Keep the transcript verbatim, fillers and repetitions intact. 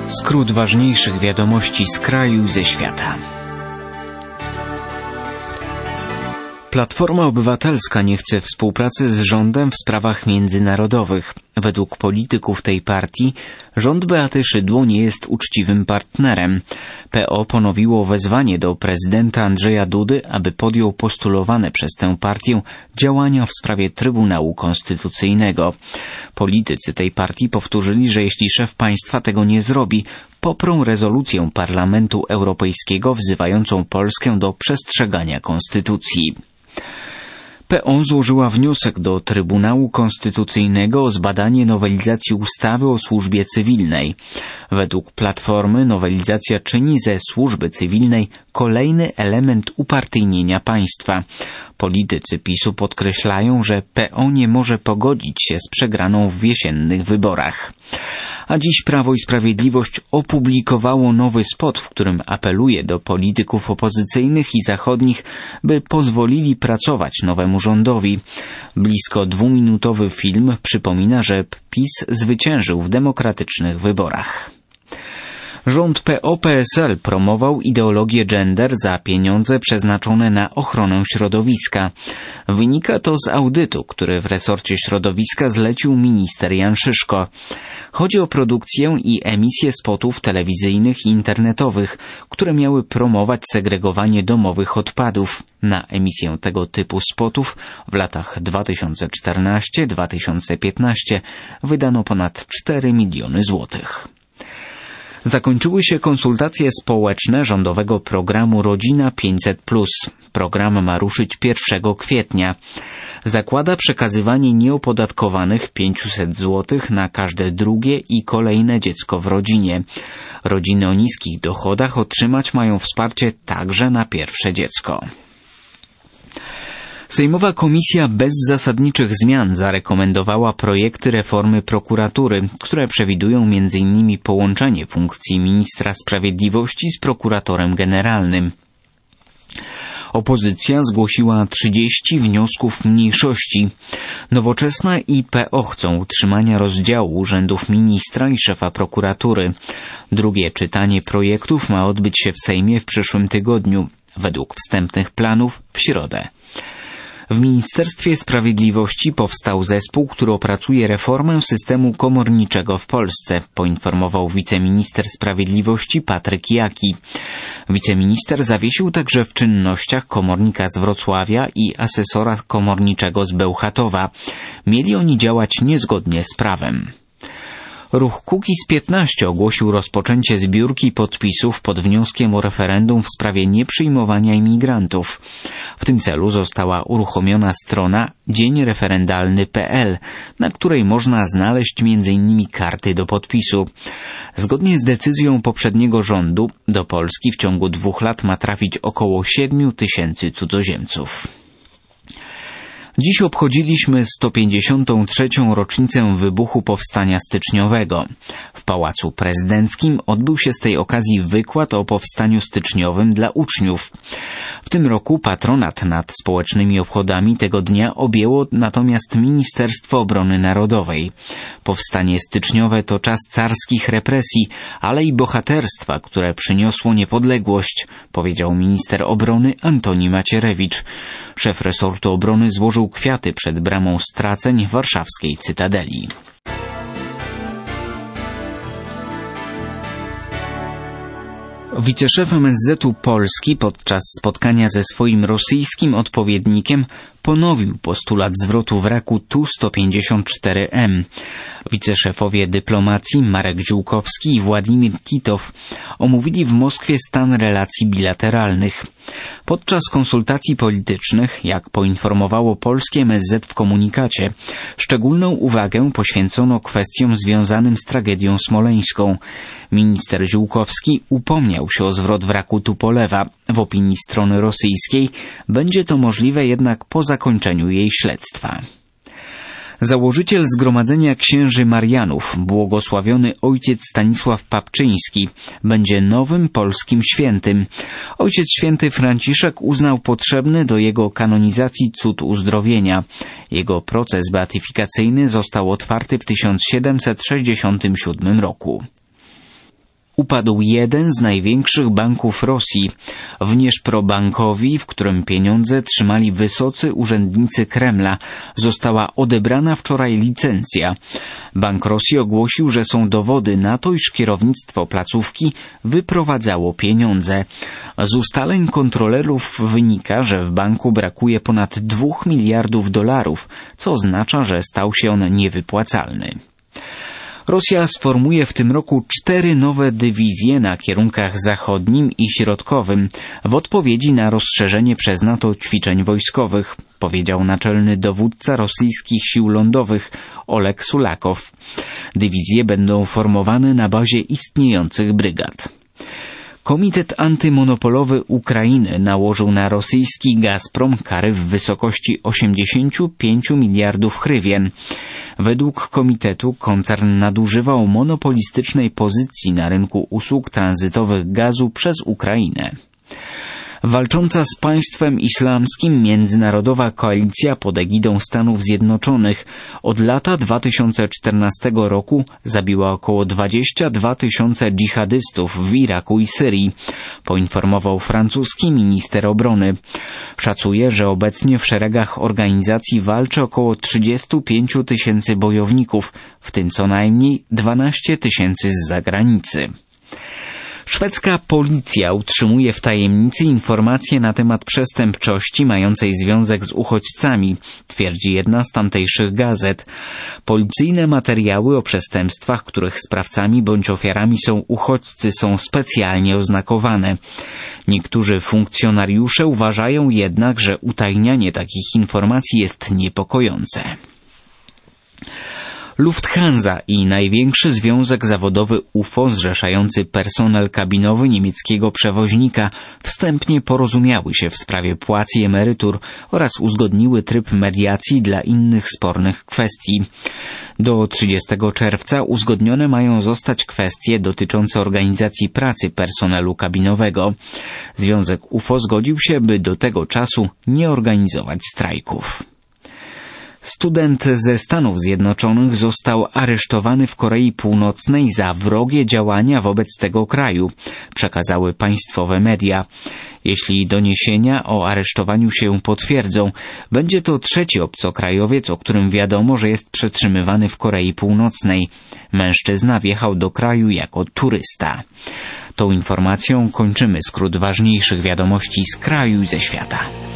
Skrót ważniejszych wiadomości z kraju i ze świata. Platforma Obywatelska nie chce współpracy z rządem w sprawach międzynarodowych. Według polityków tej partii rząd Beaty Szydło nie jest uczciwym partnerem. P O ponowiło wezwanie do prezydenta Andrzeja Dudy, aby podjął postulowane przez tę partię działania w sprawie Trybunału Konstytucyjnego. Politycy tej partii powtórzyli, że jeśli szef państwa tego nie zrobi, poprą rezolucję Parlamentu Europejskiego wzywającą Polskę do przestrzegania konstytucji. P O złożyła wniosek do Trybunału Konstytucyjnego o zbadanie nowelizacji ustawy o służbie cywilnej. Według Platformy nowelizacja czyni ze służby cywilnej kolejny element upartyjnienia państwa. Politycy PiSu podkreślają, że P O nie może pogodzić się z przegraną w jesiennych wyborach. A dziś Prawo i Sprawiedliwość opublikowało nowy spot, w którym apeluje do polityków opozycyjnych i zachodnich, by pozwolili pracować nowemu rządowi. Blisko dwuminutowy film przypomina, że PiS zwyciężył w demokratycznych wyborach. Rząd P O P S L promował ideologię gender za pieniądze przeznaczone na ochronę środowiska. Wynika to z audytu, który w resorcie środowiska zlecił minister Jan Szyszko. Chodzi o produkcję i emisję spotów telewizyjnych i internetowych, które miały promować segregowanie domowych odpadów. Na emisję tego typu spotów w latach dwa tysiące czternastym do dwa tysiące piętnastego wydano ponad cztery miliony złotych. Zakończyły się konsultacje społeczne rządowego programu Rodzina pięćset plus. Program ma ruszyć pierwszego kwietnia. Zakłada przekazywanie nieopodatkowanych pięćset złotych na każde drugie i kolejne dziecko w rodzinie. Rodziny o niskich dochodach otrzymać mają wsparcie także na pierwsze dziecko. Sejmowa Komisja bez zasadniczych zmian zarekomendowała projekty reformy prokuratury, które przewidują między innymi połączenie funkcji ministra sprawiedliwości z prokuratorem generalnym. Opozycja zgłosiła trzydzieści wniosków mniejszości. Nowoczesna i P O chcą utrzymania rozdziału urzędów ministra i szefa prokuratury. Drugie czytanie projektów ma odbyć się w Sejmie w przyszłym tygodniu, według wstępnych planów w środę. W Ministerstwie Sprawiedliwości powstał zespół, który opracuje reformę systemu komorniczego w Polsce, poinformował wiceminister sprawiedliwości Patryk Jaki. Wiceminister zawiesił także w czynnościach komornika z Wrocławia i asesora komorniczego z Bełchatowa. Mieli oni działać niezgodnie z prawem. Ruch Kukiz piętnaście ogłosił rozpoczęcie zbiórki podpisów pod wnioskiem o referendum w sprawie nieprzyjmowania imigrantów. W tym celu została uruchomiona strona dzień referendalny kropka p l, na której można znaleźć między innymi karty do podpisu. Zgodnie z decyzją poprzedniego rządu do Polski w ciągu dwóch lat ma trafić około siedmiu tysięcy cudzoziemców. Dziś obchodziliśmy sto pięćdziesiątą trzecią rocznicę wybuchu Powstania Styczniowego. W Pałacu Prezydenckim odbył się z tej okazji wykład o Powstaniu Styczniowym dla uczniów. W tym roku patronat nad społecznymi obchodami tego dnia objęło natomiast Ministerstwo Obrony Narodowej. Powstanie styczniowe to czas carskich represji, ale i bohaterstwa, które przyniosło niepodległość, powiedział minister obrony Antoni Macierewicz. Szef resortu obrony złożył kwiaty przed bramą straceń warszawskiej Cytadeli. Wiceszef M S Z u Polski podczas spotkania ze swoim rosyjskim odpowiednikiem ponowił postulat zwrotu wraku Tu sto pięćdziesiąt cztery M. Wiceszefowie dyplomacji Marek Ziółkowski i Władimir Kitow omówili w Moskwie stan relacji bilateralnych. Podczas konsultacji politycznych, jak poinformowało polskie M S Z w komunikacie, szczególną uwagę poświęcono kwestiom związanym z tragedią smoleńską. Minister Ziółkowski upomniał się o zwrot wraku Tupolewa. W opinii strony rosyjskiej będzie to możliwe jednak po zakończeniu jej śledztwa. Założyciel Zgromadzenia Księży Marianów, błogosławiony ojciec Stanisław Papczyński, będzie nowym polskim świętym. Ojciec święty Franciszek uznał potrzebny do jego kanonizacji cud uzdrowienia. Jego proces beatyfikacyjny został otwarty w tysiąc siedemset sześćdziesiątym siódmym roku. upadł jeden z największych banków Rosji. Wnieprbankowi, w którym pieniądze trzymali wysocy urzędnicy Kremla, została odebrana wczoraj licencja. Bank Rosji ogłosił, że są dowody na to, iż kierownictwo placówki wyprowadzało pieniądze. Z ustaleń kontrolerów wynika, że w banku brakuje ponad dwóch miliardów dolarów, co oznacza, że stał się on niewypłacalny. Rosja sformuje w tym roku cztery nowe dywizje na kierunkach zachodnim i środkowym w odpowiedzi na rozszerzenie przez NATO ćwiczeń wojskowych, powiedział naczelny dowódca rosyjskich sił lądowych Oleg Sulakow. Dywizje będą formowane na bazie istniejących brygad. Komitet Antymonopolowy Ukrainy nałożył na rosyjski Gazprom kary w wysokości osiemdziesiąt pięć miliardów hrywien. Według komitetu koncern nadużywał monopolistycznej pozycji na rynku usług tranzytowych gazu przez Ukrainę. Walcząca z państwem islamskim międzynarodowa koalicja pod egidą Stanów Zjednoczonych od lata dwa tysiące czternastego roku zabiła około dwadzieścia dwa tysiące dżihadystów w Iraku i Syrii, poinformował francuski minister obrony. Szacuje, że obecnie w szeregach organizacji walczy około trzydzieści pięć tysięcy bojowników, w tym co najmniej dwanaście tysięcy z zagranicy. Szwedzka policja utrzymuje w tajemnicy informacje na temat przestępczości mającej związek z uchodźcami, twierdzi jedna z tamtejszych gazet. Policyjne materiały o przestępstwach, których sprawcami bądź ofiarami są uchodźcy, są specjalnie oznakowane. Niektórzy funkcjonariusze uważają jednak, że utajnianie takich informacji jest niepokojące. Lufthansa i największy związek zawodowy U F O zrzeszający personel kabinowy niemieckiego przewoźnika wstępnie porozumiały się w sprawie płac i emerytur oraz uzgodniły tryb mediacji dla innych spornych kwestii. Do trzydziestego czerwca uzgodnione mają zostać kwestie dotyczące organizacji pracy personelu kabinowego. Związek U F O zgodził się, by do tego czasu nie organizować strajków. Student ze Stanów Zjednoczonych został aresztowany w Korei Północnej za wrogie działania wobec tego kraju, przekazały państwowe media. Jeśli doniesienia o aresztowaniu się potwierdzą, będzie to trzeci obcokrajowiec, o którym wiadomo, że jest przetrzymywany w Korei Północnej. Mężczyzna wjechał do kraju jako turysta. Tą informacją kończymy skrót ważniejszych wiadomości z kraju i ze świata.